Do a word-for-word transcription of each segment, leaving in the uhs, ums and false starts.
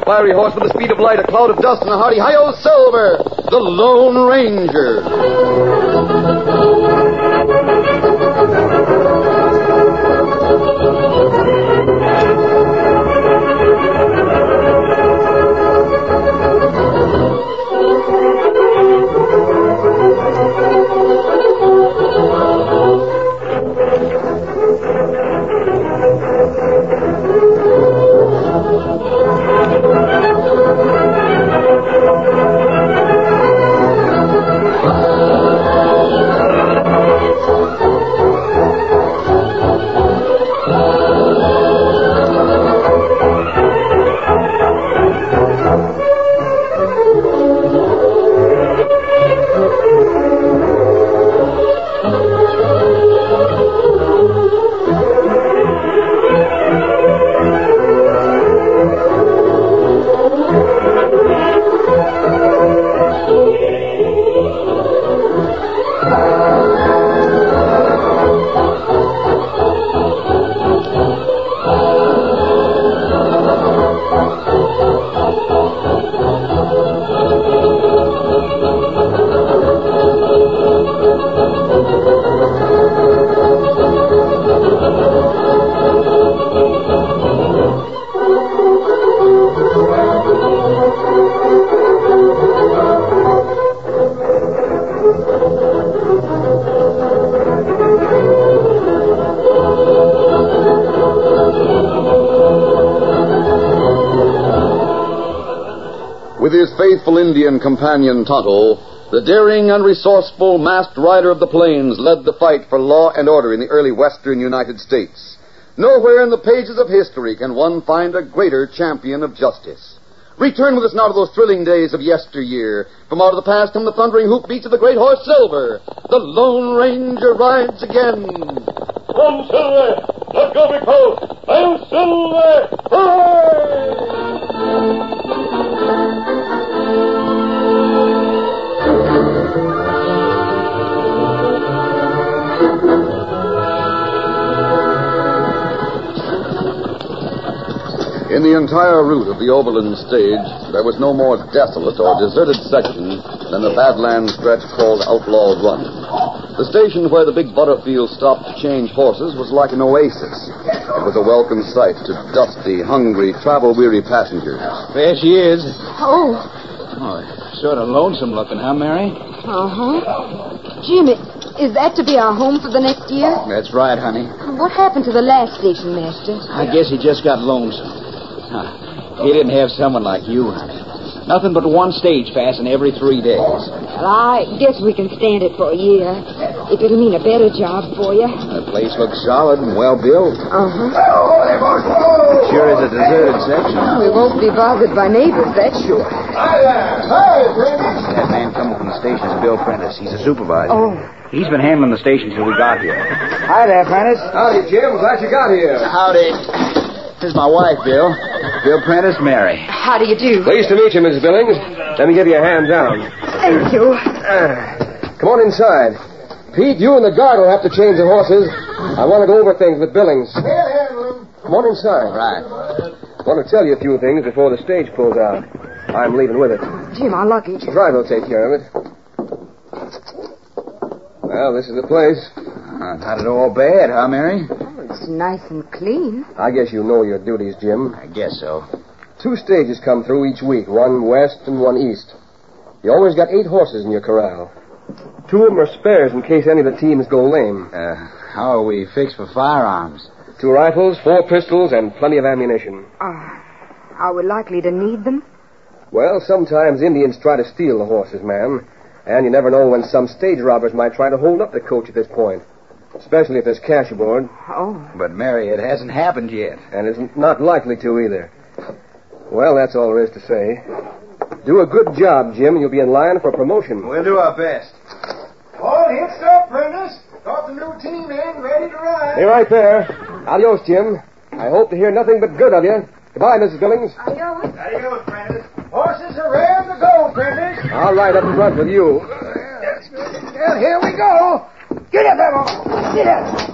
fiery horse with the speed of light, a cloud of dust, and a hearty hi-yo Silver, the Lone Ranger. With his faithful Indian companion Tonto, the daring and resourceful masked rider of the plains led the fight for law and order in the early western United States. Nowhere in the pages of history can one find a greater champion of justice. Return with us now to those thrilling days of yesteryear. From out of the past come the thundering hoofbeats of the great horse Silver. The Lone Ranger rides again. Come, Silver! Let's go, big coat! I'm Silver! Hooray! In the entire route of the Overland stage, there was no more desolate or deserted section than the Badlands stretch called Outlaw Run. The station where the big Butterfield stopped to change horses was like an oasis. It was a welcome sight to dusty, hungry, travel-weary passengers. There she is. Oh. Oh, sort of lonesome looking, huh, Mary? Uh-huh. Jim, is that to be our home for the next year? That's right, honey. What happened to the last station master? I guess he just got lonesome. Huh. He didn't have someone like you, honey. Nothing but one stage passing every three days. Well, I guess we can stand it for a year, if it'll mean a better job for you. The place looks solid and well built. Uh-huh. It sure is a deserted section. We won't be bothered by neighbors, that's sure. Hi there! Hi, Prentice! That man coming from the station is Bill Prentice. He's a supervisor. Oh. He's been handling the station till we got here. Hi there, Prentice. Howdy, Jim. Glad you got here. Howdy. This is my wife, Bill. Bill Prentice, Mary. How do you do? Pleased to meet you, Missus Billings. Let me give you a hand down. Thank you. Uh, come on inside. Pete, you and the guard will have to change the horses. I want to go over things with Billings. He'll handle them. Come on inside. Right. I want to tell you a few things before the stage pulls out. I'm leaving with it. Jim, our luggage. The driver will take care of it. Well, this is the place. Uh, not at all bad, huh, Mary? Oh, it's nice and clean. I guess you know your duties, Jim. I guess so. Two stages come through each week, one west and one east. You always got eight horses in your corral. Two of them are spares in case any of the teams go lame. Uh, how are we fixed for firearms? Two rifles, four pistols, and plenty of ammunition. Uh, are we likely to need them? Well, sometimes Indians try to steal the horses, ma'am. And you never know when some stage robbers might try to hold up the coach at this point. Especially if there's cash aboard. Oh. But, Mary, it hasn't happened yet. And it's not likely to either. Well, that's all there is to say. Do a good job, Jim, and you'll be in line for promotion. We'll do our best. All hitched up, Prentice. Got the new team in, ready to ride. Stay right there. Adios, Jim. I hope to hear nothing but good of you. Goodbye, Missus Billings. Adios. Adios, Prentice. Horses are ready to go, Prentice. I'll ride up front with you. Well, here we go. Get up, Devil. Get up.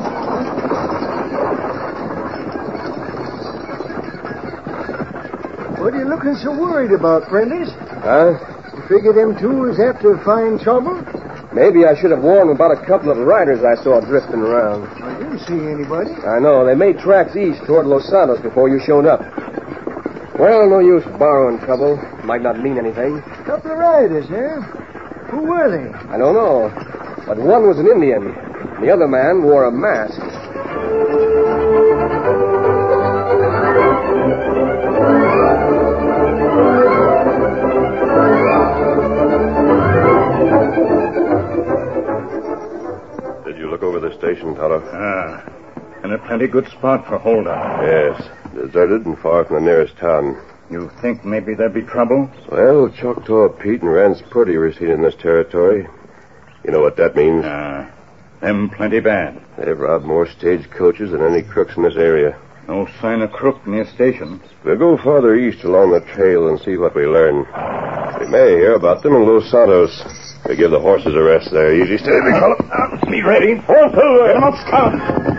What are you looking so worried about, Prentice? Huh? You figure them two was after find trouble? Maybe I should have warned about a couple of riders I saw drifting around. I didn't see anybody. I know. They made tracks east toward Los Santos before you showed up. Well, no use borrowing trouble. Might not mean anything. Couple of riders, eh? Who were they? I don't know. But one was an Indian. The other man wore a mask. Did you look over the station, Tonto? Ah, and a plenty good spot for holdup. Yes, deserted and far from the nearest town. You think maybe there'd be trouble? Well, Choctaw Pete and Rance Purdy were seen in this territory. You know what that means? Ah, them plenty bad. They've robbed more stagecoaches than any crooks in this area. No sign of crook near station. We'll go farther east along the trail and see what we learn. We may hear about them in Los Santos. We give the horses a rest there. Easy, steady, big fellow. Uh, be ready. Hold to. Get 'em up, Scout.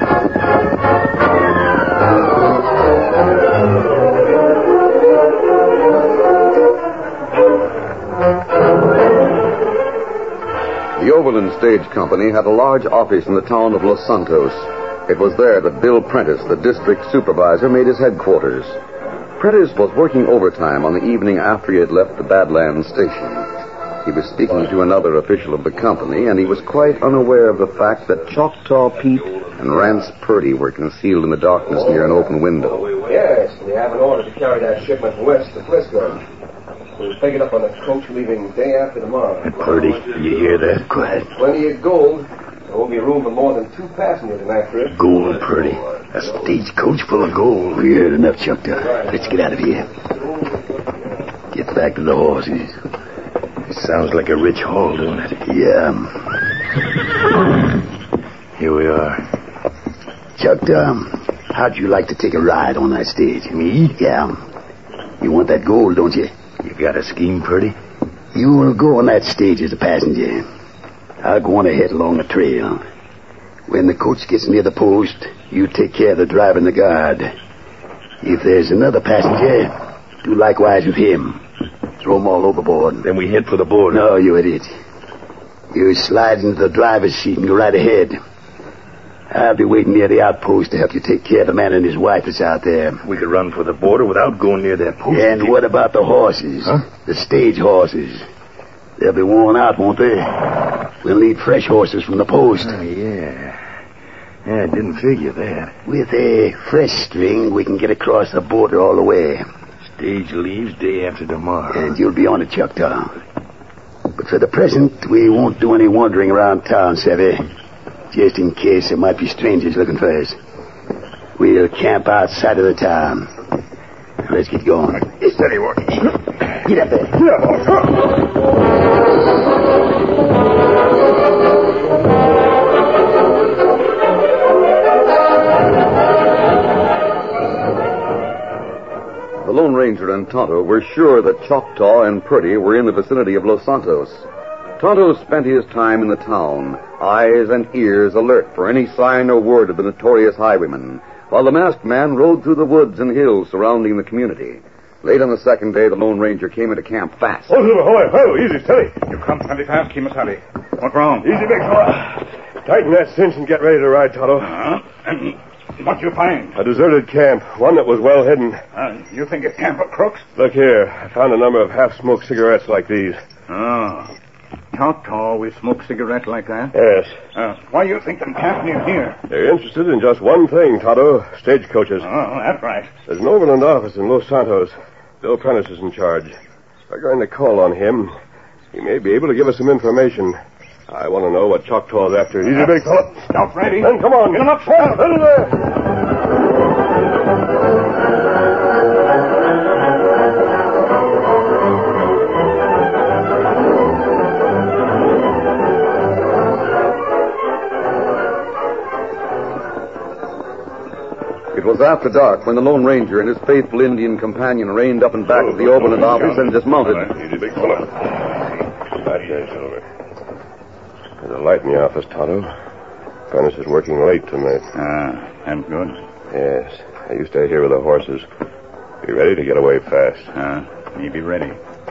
The Overland Stage Company had a large office in the town of Los Santos. It was there that Bill Prentice, the district supervisor, made his headquarters. Prentice was working overtime on the evening after he had left the Badlands station. He was speaking to another official of the company, and he was quite unaware of the fact that Choctaw Pete and Rance Purdy were concealed in the darkness near an open window. Yes, we have an order to carry that shipment west to Frisco. We'll pick it up on a coach leaving day after tomorrow. Purdy, you hear that? Quiet. Plenty of gold. There won't be room for more than two passengers in that trip. Gold, Purdy. A stagecoach full of gold. We heard enough, Choctaw. Let's get out of here. Get back to the horses. It sounds like a rich haul, don't it? Yeah. Here we are. Choctaw, how'd you like to take a ride on that stage? Me? Yeah. You want that gold, don't you? You got a scheme, Purdy? You will go on that stage as a passenger. I'll go on ahead along the trail. When the coach gets near the post, you take care of the driver and the guard. If there's another passenger, do likewise with him. Throw them all overboard. Then we head for the border. No, you idiot. You slide into the driver's seat and go right ahead. I'll be waiting near the outpost to help you take care of the man and his wife that's out there. We could run for the border without going near that post. And what about the horses? Huh? The stage horses. They'll be worn out, won't they? We'll need fresh horses from the post. Oh, yeah. Yeah, I didn't figure that. With a fresh string, we can get across the border all the way. Stage leaves day after tomorrow. And you'll be on it, Choctaw. But for the present, we won't do any wandering around town, Savvy. Just in case there might be strangers looking for us. We'll camp outside of the town. Let's get going. Steady work. Get up there. Get up. The Lone Ranger and Tonto were sure that Choctaw and Purdy were in the vicinity of Los Santos. Tonto spent his time in the town, eyes and ears alert for any sign or word of the notorious highwayman, while the masked man rode through the woods and hills surrounding the community. Late on the second day, the Lone Ranger came into camp fast. Oh, oh, oh, easy, steady. You come plenty fast, Kimasabi. What's wrong? Easy, big fella. Tighten that cinch and get ready to ride, Tonto. Uh-huh. And what you find? A deserted camp, one that was well hidden. Uh, you think it's camp of crooks? Look here, I found a number of half-smoked cigarettes like these. Oh. Choctaw, we smoke cigarettes like that? Yes. Uh, why you think them camp near here? They're interested in just one thing, Tonto, stagecoaches. Oh, that's right. There's an Overland office in Los Santos. Bill Prentice is in charge. We're going to call on him. He may be able to give us some information. I want to know what Choctaw's after. Easy, uh, big fella. Scout ready. Then come on. Get him up, Scout. Ready there. It was after dark when the Lone Ranger and his faithful Indian companion reined up and back oh, of the Overland oh, office and dismounted. Easy, big fella. Right there, Silver. There's a light in the office, Tonto. Prentice is working late tonight. Ah, and good. Yes. I used to stay here with the horses. Be ready to get away fast. Uh, me be ready.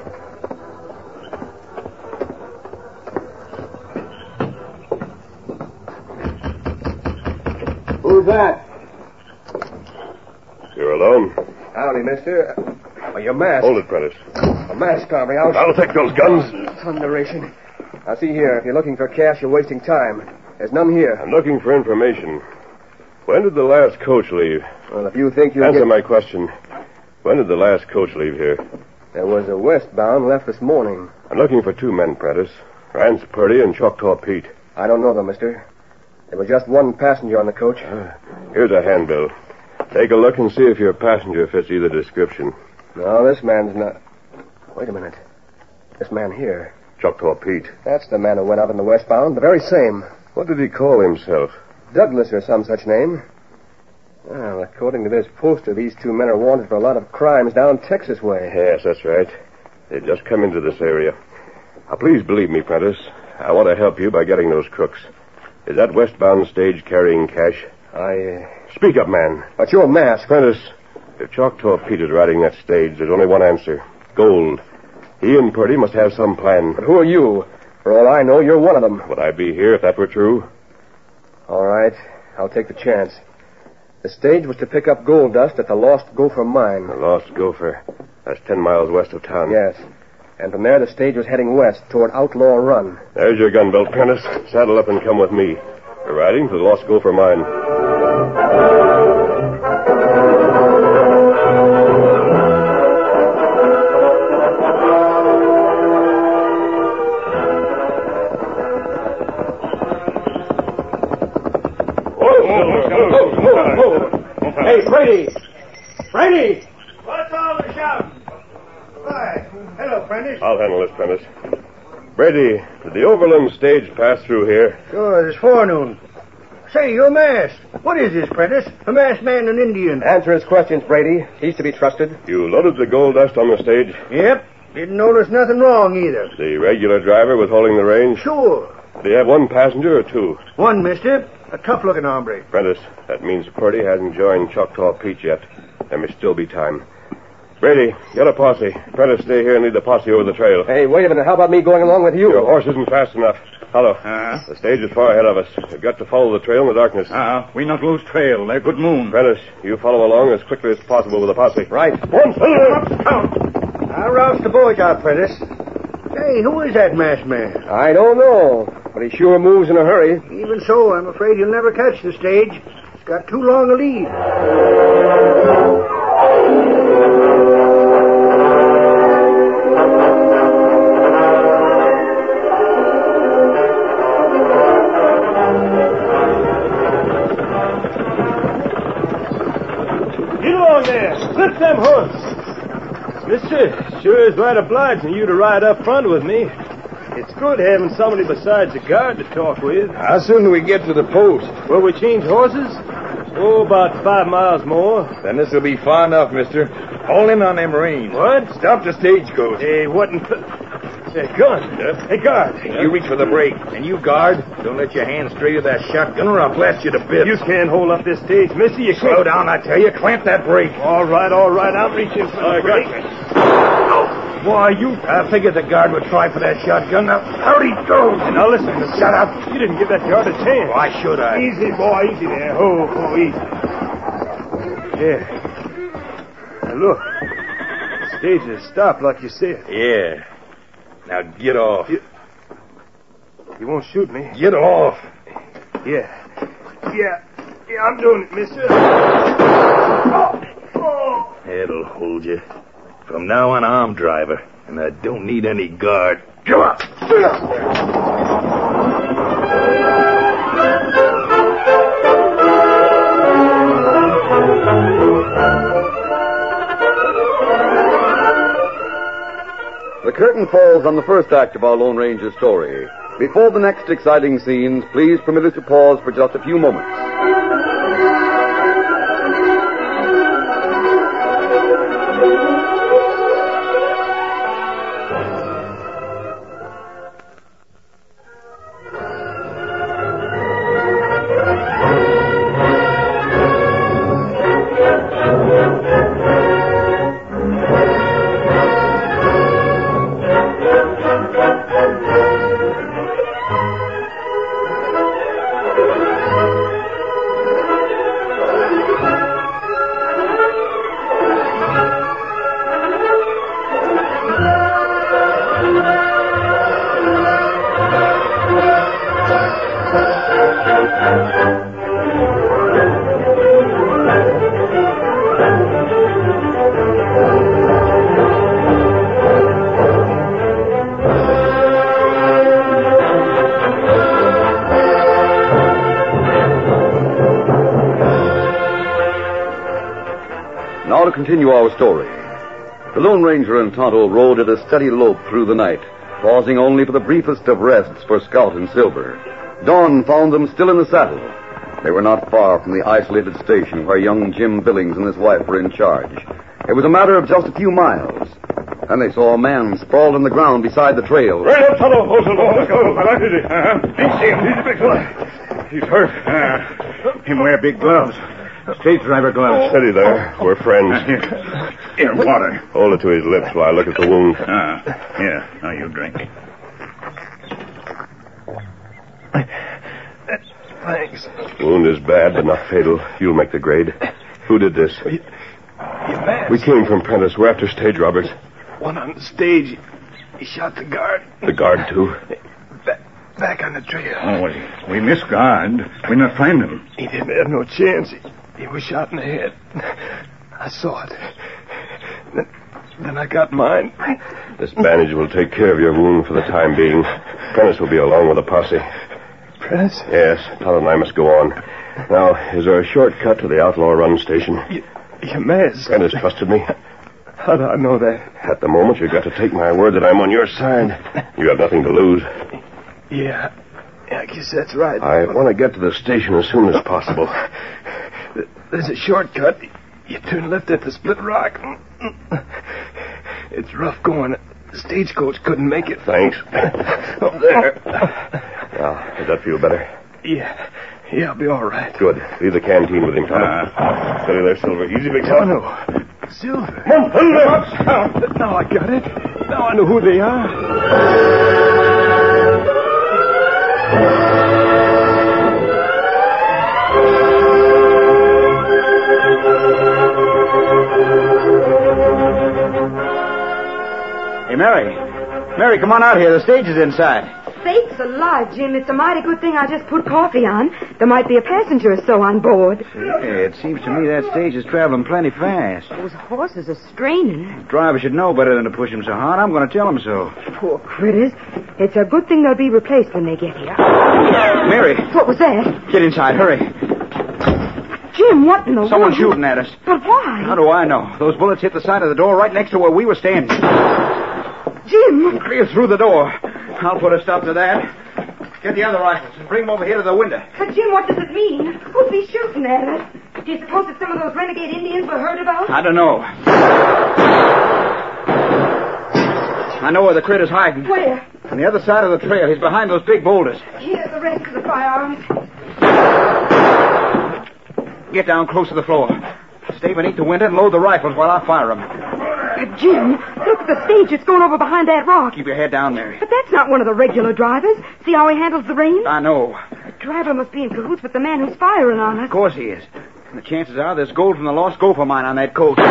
Who's that? You're alone? Howdy, mister. Oh, your mask. Hold it, Prentice. A mask, Aubrey. I'll... I'll take those guns. Thunderation. Now, see here. If you're looking for cash, you're wasting time. There's none here. I'm looking for information. When did the last coach leave? Well, if you think you'll Answer get... my question. When did the last coach leave here? There was a westbound left this morning. I'm looking for two men, Prentice. Rance Purdy and Choctaw Pete. I don't know them, mister. There was just one passenger on the coach. Uh, here's a handbill. Take a look and see if your passenger fits either description. No, this man's not... Wait a minute. This man here. Choctaw Pete. That's the man who went out in the westbound. The very same. What did he call himself? Douglas or some such name. Well, according to this poster, these two men are wanted for a lot of crimes down Texas way. Yes, that's right. They've just come into this area. Now, please believe me, Prentice. I want to help you by getting those crooks. Is that westbound stage carrying cash? I... Uh... Speak up, man. But your mask... Prentice, if Choctaw Pete is riding that stage, there's only one answer. Gold. He and Purdy must have some plan. But who are you? For all I know, you're one of them. Would I be here if that were true? All right. I'll take the chance. The stage was to pick up gold dust at the Lost Gopher mine. The Lost Gopher. That's ten miles west of town. Yes. And from there, the stage was heading west toward Outlaw Run. There's your gun belt, Prentice. Saddle up and come with me. We're riding to the Lost Gopher mine. Hey, Brady! Brady! What's all the shouting? Why, hello, Prentice. I'll handle this, Prentice. Brady, did the Overland stage pass through here? Sure, this forenoon. Say, you're masked. What is this, Prentice? A masked man and Indian. Answer his questions, Brady. He's to be trusted. You loaded the gold dust on the stage? Yep. Didn't notice nothing wrong either. The regular driver was holding the reins? Sure. Did he have one passenger or two? One, mister. A tough-looking hombre. Prentice, that means Purdy hasn't joined Choctaw Pete yet. There may still be time. Brady, get a posse. Prentice, stay here and lead the posse over the trail. Hey, wait a minute. How about me going along with you? Your horse isn't fast enough. Hello. Uh-huh. The stage is far ahead of us. We've got to follow the trail in the darkness. Uh-huh. We not lose trail. They're good moon. Prentice, you follow along as quickly as possible with the posse. Right. One, I'll rouse the boys out, Prentice. Hey, who is that masked man? I don't know, but he sure moves in a hurry. Even so, I'm afraid he'll never catch the stage. It's got too long a lead. Get along there. Slip them hooves. Mister, sure is right obliging you to ride up front with me. It's good having somebody besides the guard to talk with. How soon do we get to the post? Will we change horses? Oh, about five miles more. Then this will be far enough, mister. Hold in on them reins. What? Stop the stagecoach. Hey, what in... Th- hey, gun. Yep. Hey, guard. You reach for the brake. And you, guard, don't let your hand stray to that shotgun or I'll blast you to bits. You can't hold up this stage, mister. You Slow can't... down, I tell you. Clamp that brake. All right, all right. I'm reaching for the I brake. got you. Why, you... I figured the guard would try for that shotgun. Now, out he goes. Now, listen. Shut up. You didn't give that guard a chance. Why should I? Easy, boy. Easy there. Oh, oh, easy. Yeah. Now, look. The stage has stopped like you said. Yeah. Now, get off. You, you won't shoot me. Get off. Yeah. Yeah. Yeah, I'm doing it, mister. That'll hold you. From now on, I'm driver, and I don't need any guard. Come on. The curtain falls on the first act of our Lone Ranger story. Before the next exciting scenes, please permit us to pause for just a few moments. continue our story. The Lone Ranger and Tonto rode at a steady lope through the night, pausing only for the briefest of rests for Scout and Silver. Dawn found them still in the saddle. They were not far from the isolated station where young Jim Billings and his wife were in charge. It was a matter of just a few miles. And they saw a man sprawled on the ground beside the trail. Right up, Tonto. Hold on. Let's go. I like it. Uh-huh. Ain't see him. He's a big fella. He's hurt. Uh, him wear big gloves. Stage driver gloves. Steady there. We're friends. Here. Here, water. Hold it to his lips while I look at the wound. Ah, here. Now you drink. Thanks. Wound is bad, but not fatal. You'll make the grade. Who did this? You, you masked. We came from Prentice. We're after stage robbers. One on the stage. He shot the guard. The guard, too? Back, back on the trail. Oh, we, we missed guard. We not find him. He didn't have no chance. He, he was shot in the head. I saw it. Then, then I got mine. This bandage will take care of your wound for the time being. Prentice will be along with the posse. Prentice? Yes, Tonto and I must go on. Now, is there a shortcut to the Outlaw Run station? You, you masked. Prentice trusted me. How do I know that? At the moment, you've got to take my word that I'm on your side. You have nothing to lose. Yeah, yeah I guess that's right. I want to get to the station as soon as possible. There's a shortcut. You turn left at the Split Rock. It's rough going. The stagecoach couldn't make it. Thanks. Up there. Now, does that feel better? Yeah. Yeah, I'll be all right. Good. Leave the canteen with him, Tonto. Uh, Steady there, Silver. Easy, big fella. No. Silver. Come on, now I got it. Now I know who they are. Hey, Mary. Mary, come on out here. The stage is inside. Sakes alive, Jim. It's a mighty good thing I just put coffee on. There might be a passenger or so on board. Yeah, it seems to me that stage is traveling plenty fast. Those horses are straining. The driver should know better than to push them so hard. I'm going to tell him so. Poor critters. It's a good thing they'll be replaced when they get here. Mary. What was that? Get inside. Hurry. Jim, what in the Someone's world? shooting at us. But why? How do I know? Those bullets hit the side of the door right next to where we were standing. Jim! Clear through the door. I'll put a stop to that. Get the other rifles and bring them over here to the window. But, Jim, what does it mean? Who'd be shooting at us? Do you suppose it's some of those renegade Indians we heard about? I don't know. I know where the critter's hiding. Where? On the other side of the trail. He's behind those big boulders. Here's the rest of the firearms. Get down close to the floor. Stay beneath the window and load the rifles while I fire them. Uh, Jim, look at the stage. It's going over behind that rock. Keep your head down, Mary. But that's not one of the regular drivers. See how he handles the reins? I know. The driver must be in cahoots with the man who's firing on us. Of course he is. And the chances are there's gold from the lost gopher mine on that coat.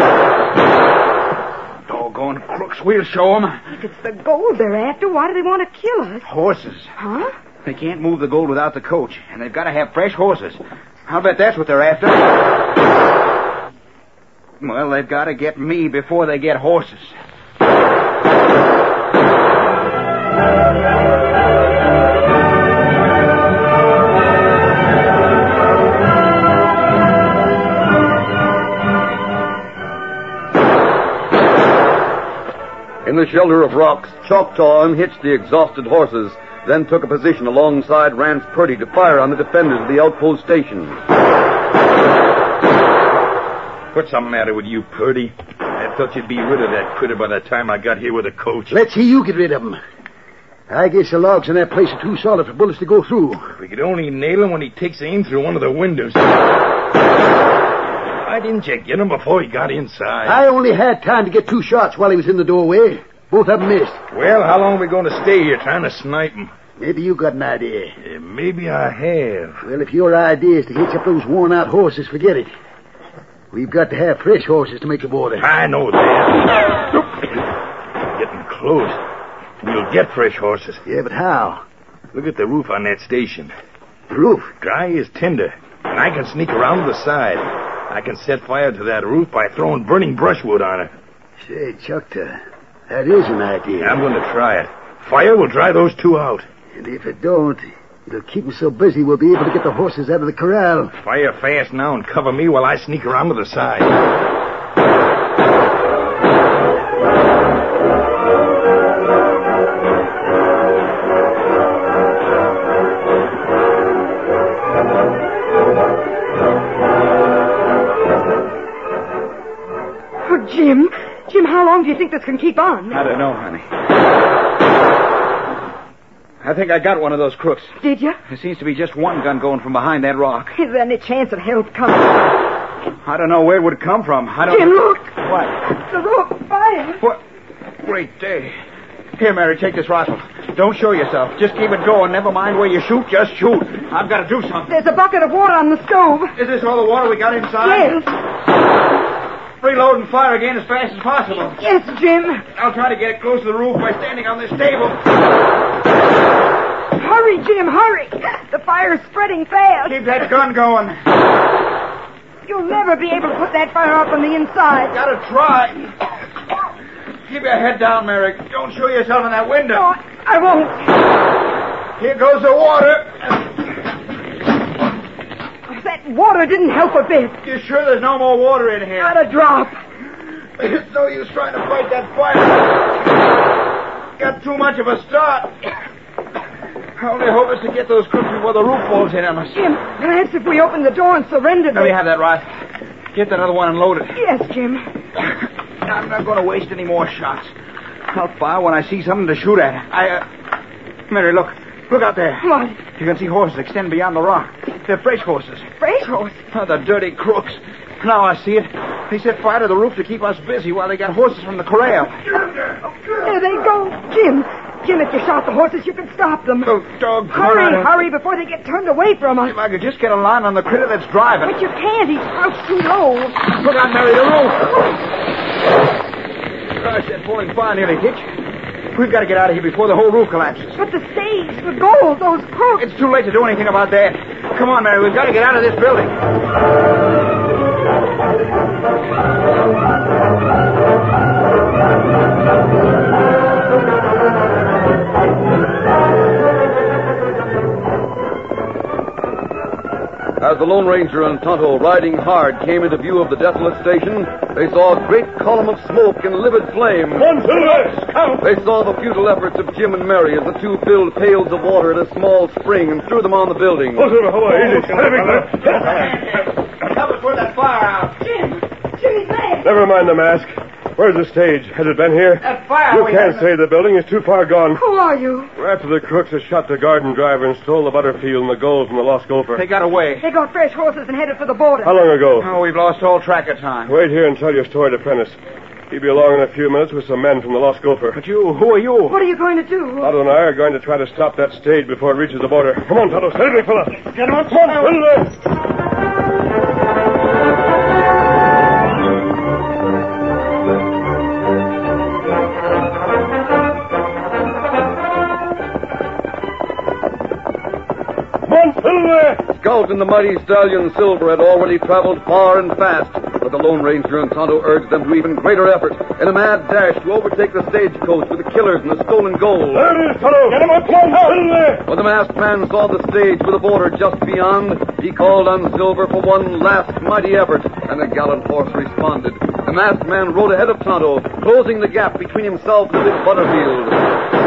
Doggone crooks. We'll show them. If it's the gold they're after, why do they want to kill us? Horses. Huh? They can't move the gold without the coach, and they've got to have fresh horses. I'll bet that's what they're after. Well, they've got to get me before they get horses. In the shelter of rocks, Choctaw unhitched the exhausted horses, then took a position alongside Rance Purdy to fire on the defenders of the outpost station. What's the matter with you, Purdy? I thought you'd be rid of that critter by the time I got here with the coach. Let's see you get rid of him. I guess the logs in that place are too solid for bullets to go through. If we could only nail him when he takes aim through one of the windows. Why didn't you get him before he got inside? I only had time to get two shots while he was in the doorway. Both of them missed. Well, how long are we going to stay here trying to snipe him? Maybe you got an idea. Uh, maybe I have. Well, if your idea is to hitch up those worn-out horses, forget it. We've got to have fresh horses to make the border. I know that. Getting close. We'll get fresh horses. Yeah, but how? Look at the roof on that station. The roof? Dry as tinder. And I can sneak around to the side. I can set fire to that roof by throwing burning brushwood on it. Say, Choctaw, that is an idea. I'm going to try it. Fire will dry those two out. And if it don't, it'll keep us so busy we'll be able to get the horses out of the corral. Fire fast now and cover me while I sneak around to the side. Jim, Jim, how long do you think this can keep on? I don't know, honey. I think I got one of those crooks. Did you? There seems to be just one gun going from behind that rock. Is there any chance of help coming? I don't know where it would come from. I don't... Jim, look! What? The roof, fire. What? Great day. Here, Mary, take this rifle. Don't show yourself. Just keep it going. Never mind where you shoot. Just shoot. I've got to do something. There's a bucket of water on the stove. Is this all the water we got inside? Yes. Reload and fire again as fast as possible. Yes, Jim. I'll try to get it close to the roof by standing on this table. Hurry, Jim, hurry. The fire's spreading fast. Keep that gun going. You'll never be able to put that fire out from the inside. Gotta try. Keep your head down, Mary. Don't show yourself in that window. No, I won't. Here goes the water. That water didn't help a bit. You sure there's no more water in here? Not a drop. It's no use trying to fight that fire. Got too much of a start. I only hope is to get those crooks before the roof falls in on us. Jim, perhaps if we open the door and surrender... Let me have that rifle. Get that other one and load it. Yes, Jim. I'm not going to waste any more shots. I'll fire when I see something to shoot at. I, uh... Mary, look. Look out there. What? You can see horses extend beyond the rock. They're fresh horses. Fresh horses? Oh, the dirty crooks. Now I see it. They set fire to the roof to keep us busy while they got horses from the corral. There they go. Jim, Jim, if you shot the horses, you could stop them. Oh, doggone. Hurry, hurry, before they get turned away from us. If I could just get a line on the critter that's driving. But you can't. He's crouched too low. Look out, Mary, the roof. Gosh, that falling fire nearly hit you. We've got to get out of here before the whole roof collapses. But the stage, the gold, those crooks. It's too late to do anything about that. Come on, Mary, we've got to get out of this building. As the Lone Ranger and Tonto, riding hard, came into view of the desolate station, they saw a great column of smoke and livid flame. One, two, count! They saw the futile efforts of Jim and Mary as the two filled pails of water at a small spring and threw them on the building. Oh, easy. Help us put that fire out. Jim, Jimmy's there. Never mind the mask. Where's the stage? Has it been here? That fire. You can't say the building is too far gone. Who are you? We're after the crooks that shot the garden driver and stole the butterfield and the gold from the lost gopher. They got away. They got fresh horses and headed for the border. How long ago? Oh, we've lost all track of time. Wait here and tell your story to Prentice. He'll be along in a few minutes with some men from the lost gopher. But you, who are you? What are you going to do? Tonto and I are going to try to stop that stage before it reaches the border. Come on, Tonto. Steady, big fella. Get him on. Come on. Come on. Scout and the mighty stallion Silver had already traveled far and fast, but the Lone Ranger and Tonto urged them to even greater effort in a mad dash to overtake the stagecoach with the killers and the stolen gold. There it is, Tonto. Get him on, come on. When the masked man saw the stage with the border just beyond, he called on Silver for one last mighty effort, and the gallant horse responded. The masked man rode ahead of Tonto, closing the gap between himself and the big Butterfield.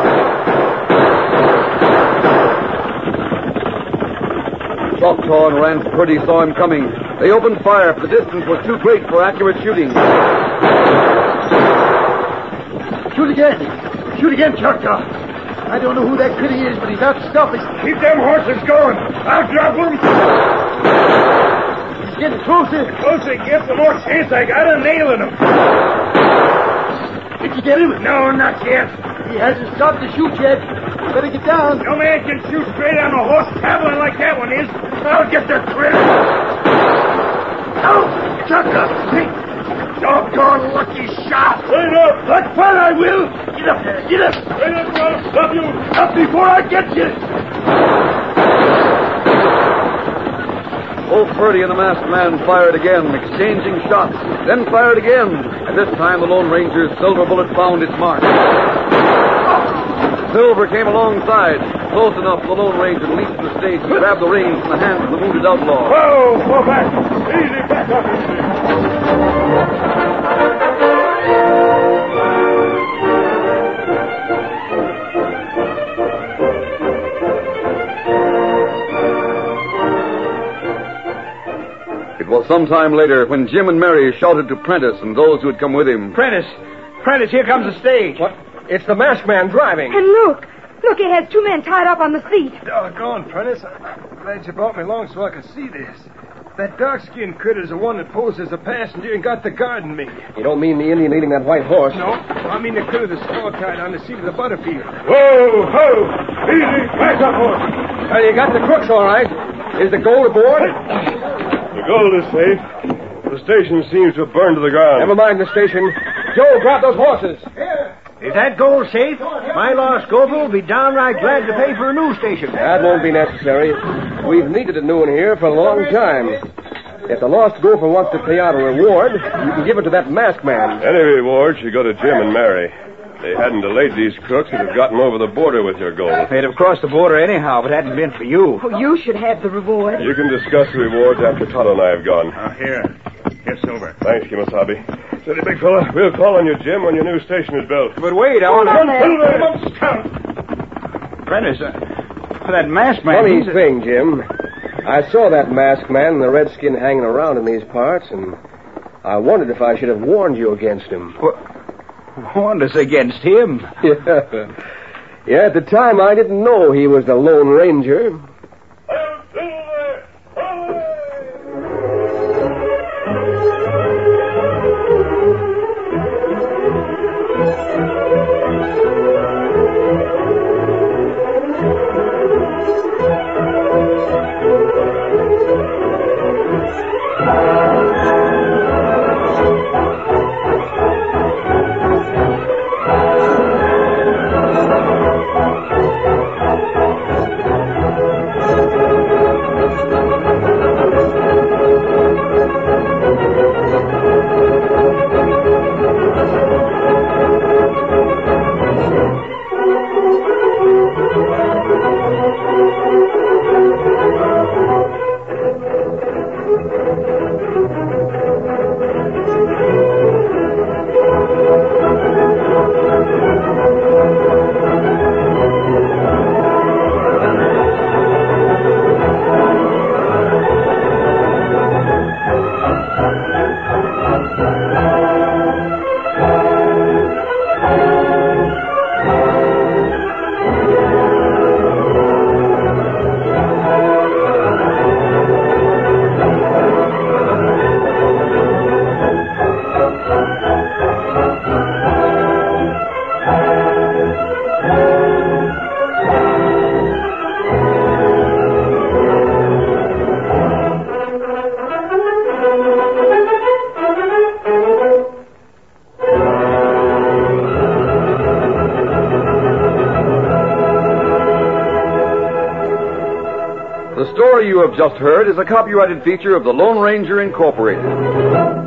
Choctaw and Rance Purdy saw him coming. They opened fire, but the distance was too great for accurate shooting. Shoot again. Shoot again, Choctaw. I don't know who that critter is, but he's out to stop us. Keep them horses going. I'll drop them. He's getting closer. Closer gets, the more chance I got of nailing him. Did you get him? No, not yet. He hasn't stopped to shoot yet. Better get down. No man can shoot straight on a horse traveling like that one is. I'll get the critter. Out! Choctaw! Hey! Doggone lucky shot. Straight up. That's fine, I will. Get up there. Get up. Straight up, brother. Stop you. Up before I get you. Both Purdy and the masked man fired again, exchanging shots, then fired again. And this time the Lone Ranger's silver bullet found its mark. Silver came alongside, close enough for the Lone Ranger to leap to the stage and grab the reins from the hands of the wounded outlaw. Whoa, go back. Easy, back up, easy. It was some time later when Jim and Mary shouted to Prentice and those who had come with him. Prentice! Prentice, here comes the stage. What? It's the masked man driving. And look. Look, it has two men tied up on the seat. Doggone, Prentice. I'm glad you brought me along so I could see this. That dark-skinned critter's the one that posed as a passenger and got the guard in me. You don't mean the Indian leading that white horse? No, I mean the critter that's all tied on the seat of the Butterfield. Whoa, ho! Easy, back up, horse. Well, you got the crooks all right. Is the gold aboard? The gold is safe. The station seems to have burned to the ground. Never mind the station. Joe, grab those horses. Here. Is that gold safe? My lost gopher will be downright glad to pay for a new station. That won't be necessary. We've needed a new one here for a long time. If the lost gopher wants to pay out a reward, you can give it to that masked man. Any reward should go to Jim and Mary. If they hadn't delayed these crooks, you'd have gotten over the border with your gold. They'd have crossed the border anyhow if it hadn't been for you. Oh, you should have the reward. You can discuss the rewards after Tonto and I have gone. Uh, here. Here's Silver. Thanks, Kimasabi. Steady, big fella. We'll call on you, Jim, when your new station is built. But wait, I want to... Prentice, uh, that masked man... Funny he's a- thing, Jim. I saw that masked man and the redskin hanging around in these parts, and I wondered if I should have warned you against him. Warned us against him. Yeah. Yeah, at the time I didn't know he was the Lone Ranger. The story you have just heard is a copyrighted feature of the Lone Ranger Incorporated.